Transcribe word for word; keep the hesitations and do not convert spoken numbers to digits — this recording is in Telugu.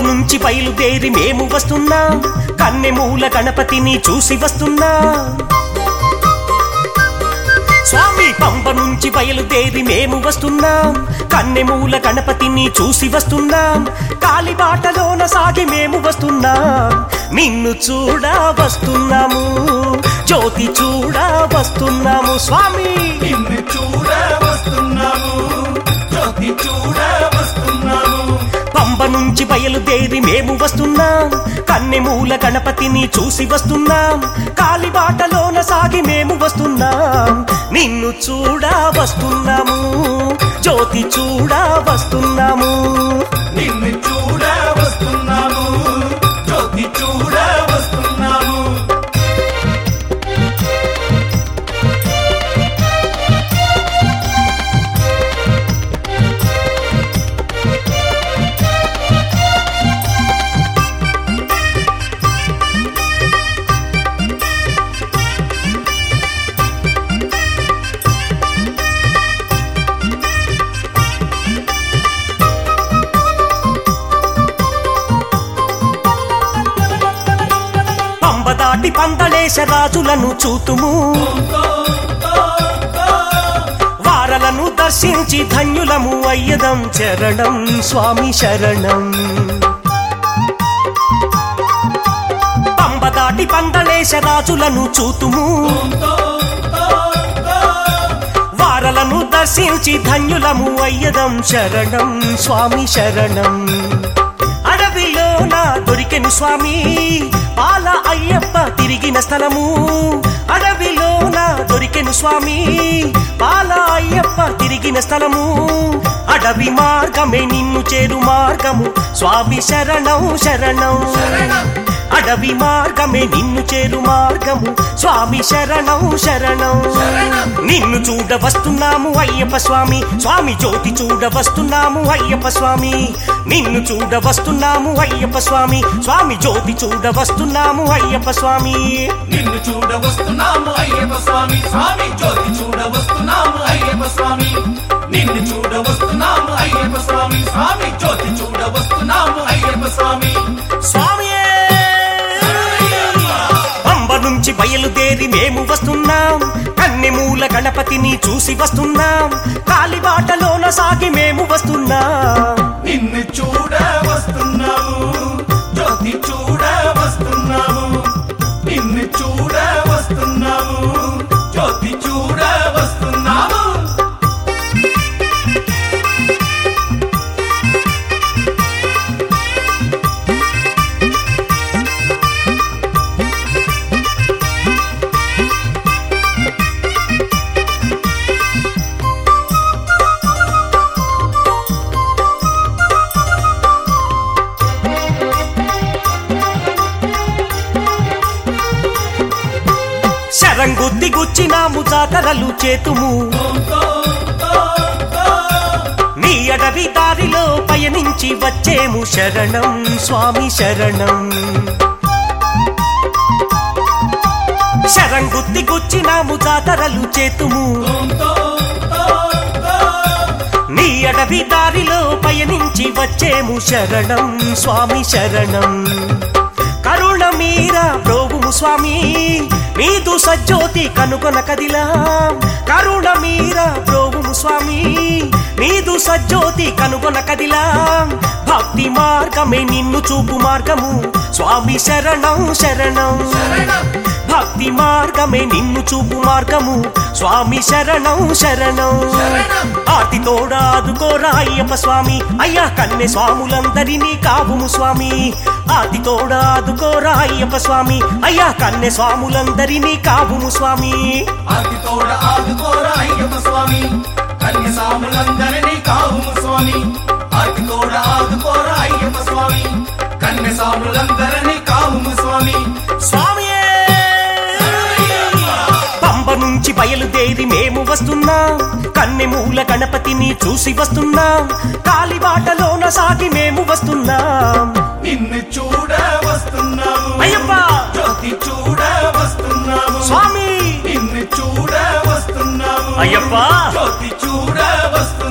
నుంచి బయలుదేరి మేము వస్తున్నాం, కన్నెమూల గణపతిని చూసి వస్తున్నాం. స్వామి పంబ నుంచి బయలుదేరి మేము వస్తున్నాం, కన్నెమూల గణపతిని చూసి వస్తున్నాం. కాలిబాటలోన సాగి మేము వస్తున్నాం, నిన్ను చూడ వస్తున్నాము, జ్యోతి చూడ వస్తున్నాము. స్వామి నిన్ను చూడ వస్తున్నాము, జ్యోతి చూడ వస్తున్నాము. పంబ నుంచి బయలుదేరి మేము వస్తున్నాం, కన్నెమూల గణపతిని చూసి వస్తున్నాం. కాలిబాటలోన సాగి మేము వస్తున్నాం, నిన్ను చూడ వస్తున్నాము, జ్యోతి చూడ వస్తున్నాము. నిన్ను చూడ వస్తున్నాము, జ్యోతి చూడ వస్తున్నాము. దాటి పందళేశ రాజులను చూతుము, వారలను దర్శించి ధన్యులము అయ్యదం. శరణం స్వామి శరణం. పంబ దాటి పందళేశ రాజులను చూతుము, వారలను దర్శించి ధన్యులము అయ్యదం. శరణం స్వామి శరణం. అడవిలోన దొరికెను స్వామి పాల అయ్యప్ప తిరిగిన స్థలము, అడవిలోన దొరికెను స్వామి పాల అయ్యప్ప తిరిగిన స్థలము. అడవి మార్గమే నిన్ను చేరు మార్గము, స్వామి శరణం శరణం. అడవి మార్గమే నిన్ను చేరు మార్గము, స్వామి శరణం శరణం. నిన్ను చూడ వస్తున్నాము అయ్యప్ప స్వామి, స్వామి జ్యోతి చూడ వస్తున్నాము అయ్యప్ప స్వామి. నిన్ను చూడ వస్తున్నాము అయ్యప్ప స్వామి, స్వామి జ్యోతి చూడ వస్తున్నాము అయ్యప్ప స్వామి. నిన్ను చూడ వస్తున్నాము అయ్యప్ప స్వామి, స్వామి జ్యోతి చూడ వస్తున్నాము అయ్యప్ప స్వామి. నిన్ను చూడ వస్తున్నాము అయ్యప్ప స్వామి, స్వామి జ్యోతి చూడ వస్తున్నాము అయ్యప్ప స్వామి. స్వామియే పంబ నుంచి బయలుదేరి మేము వస్తున్నాం, కన్నెమూల గణపతిని చూసి వస్తున్నాం. కాలిబాటలోన సాగి మేము వస్తున్నాం, నిన్ను చూడ వస్తున్నాము, జ్యోతి చూడ వస్తున్నాము. నిన్ను చూడ వస్తున్నాము, జ్యోతి చూడ వస్తున్నాము. శరంగుద్ది గుచ్చినాము జాతరలు చేతుము, నీ అడవి దారిలో పయనించి వచ్చేము. శరణం స్వామి శరణం. శరంగుద్ది గుచ్చినాము జాతరలు చేతుము, నీ అడవి దారిలో పయనించి వచ్చేము. శరణం స్వామి శరణం. కరుణ మీరా ప్రోగుము స్వామి, నీదు సజ్జోతి కనుకొన కదిలా. కరుణ మీరా ప్రోగుము స్వామి, నీదు సజ్జోతి కనుకొన కదిలా. భక్తి మార్గమే నిన్ను చూపు మార్గము, స్వామి శరణం శరణం. భక్తి మార్గమే నిన్ను చూపు మార్గము, స్వామి శరణం శరణం. ఆర్తి తోడా ఆదుకోరా అయ్యప్ప స్వామి, అయ్యా కన్నె స్వాములందరినీ కావుము స్వామి. ఆర్తి తోడా ఆదుకోరా అయ్యప్ప స్వామి, అయ్యా కన్నె స్వాములందరినీ కావుము స్వామి. ఆర్తి తోడ ఆదుకోరా అయ్యప్ప స్వామి, కన్య స్వాములందరినీ కావుము స్వామి. ఆర్తి తోడ ఆదుకోరా అయ్యప్ప స్వామి, కన్య స్వాములందరినీ కావుము స్వామి. స్వామియే పంబ నుంచి బయలుదేరి మేము వస్తున్నాం, కన్నెమూల గణపతిని చూసి వస్తున్నాం. కాలిబాటలోన సాగి మేము వస్తున్నాం, నిన్ను చూడ వస్తున్నాము అయ్యప్ప. జ్యోతి చూడ వస్తున్నాము స్వామి నిన్ను చూడ వస్తున్నాము అయ్యప్ప. జ్యోతి చూడ వస్తున్నాము.